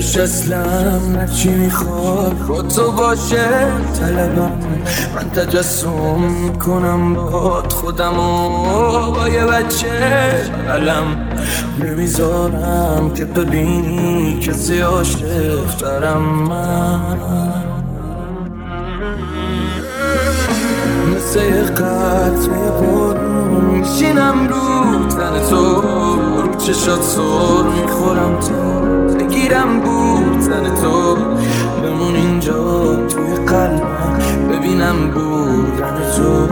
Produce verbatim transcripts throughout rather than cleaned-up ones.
اصلم نچی میخواد با تو باشه طلبم. من تجسم میکنم باد خودمو با یه بچه علم نمیذارم که ببینی کسی عاشق دارم. من مثل یه قطره بارون میشینم رو تن تو، رو چشات سر میخورم تو، بگیرم بود تن تو، بمون اینجا توی قلبم ببینم بودن تو.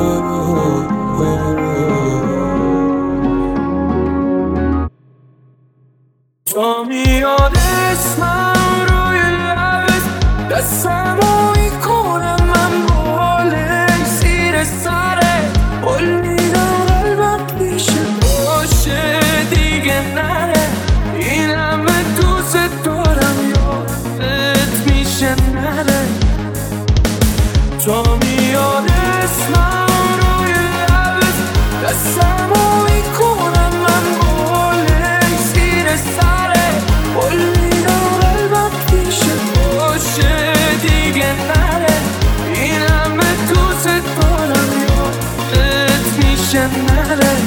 تو میاد اسمم روی لبت، دستمو میکنم من بالش زیر سرت، قول میدم قلبم پیشه باشه دیگه نره. این همه دوست دارم یادت میشه نره. تو میاد اسمم روی لبت، دستمو میکنم من بالش زیر سرت، قول میدم قلبم پیشه باشه دیگه نره. این همه دوست دارم یادت میشه نره.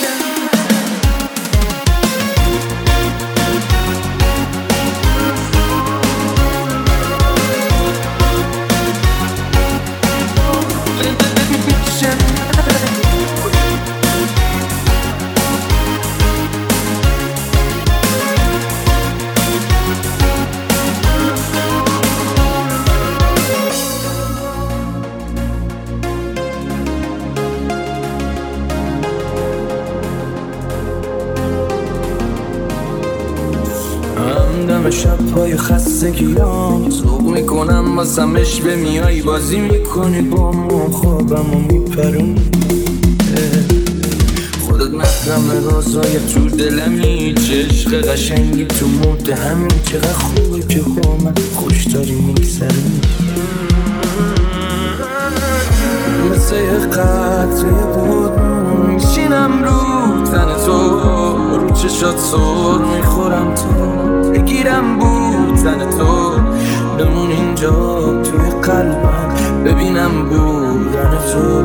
همدم شب‌های خستگیام سوق میکنم واسمش به میای بازی میکنی با ما، خوابمو میپرونی خودت محرم رازای تو دلمی، چه عشق قشنگی تو مود همین، چقدر خوبه که با من خوش داری میگذرونی. مثل یه قطره بارون میشینم رو تن تو، رو چشات سر میخورم تو، بگیرم بود تن تو، بمون اینجا توی قلبم ببینم بودن تو.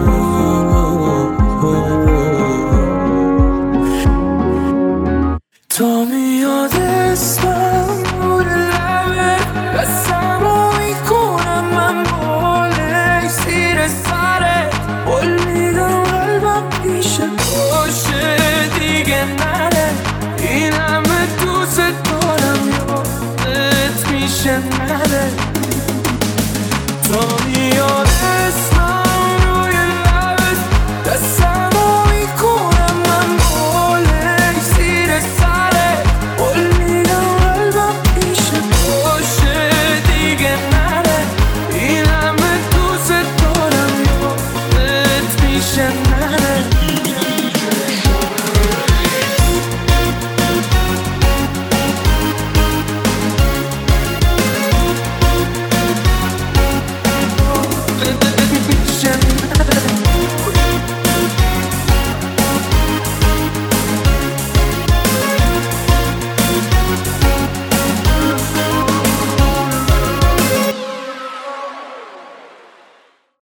تا میاد اسمم روی لبت، دستمو میکنم من بالش زیر سرت، قول میدم قلبم پیشه باشه دیگه نره. این همه دوست دارم یادت میشه نره. تا میاد اسمم روی لبت، دستمو میکنم من بالش زیر سرت، قول میدم قلبم پیشه باشه دیگه نره. این همه دوست دارم یادت میشه نره.